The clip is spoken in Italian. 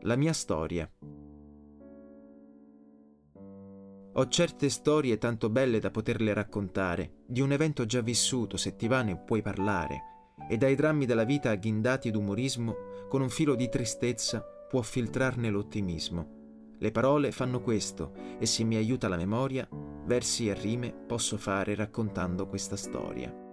La mia storia. Ho certe storie tanto belle da poterle raccontare, di un evento già vissuto, se ti va ne puoi parlare, e dai drammi della vita agghindati d'umorismo, con un filo di tristezza può filtrarne l'ottimismo. Le parole fanno questo, e se mi aiuta la memoria, versi e rime posso fare raccontando questa storia.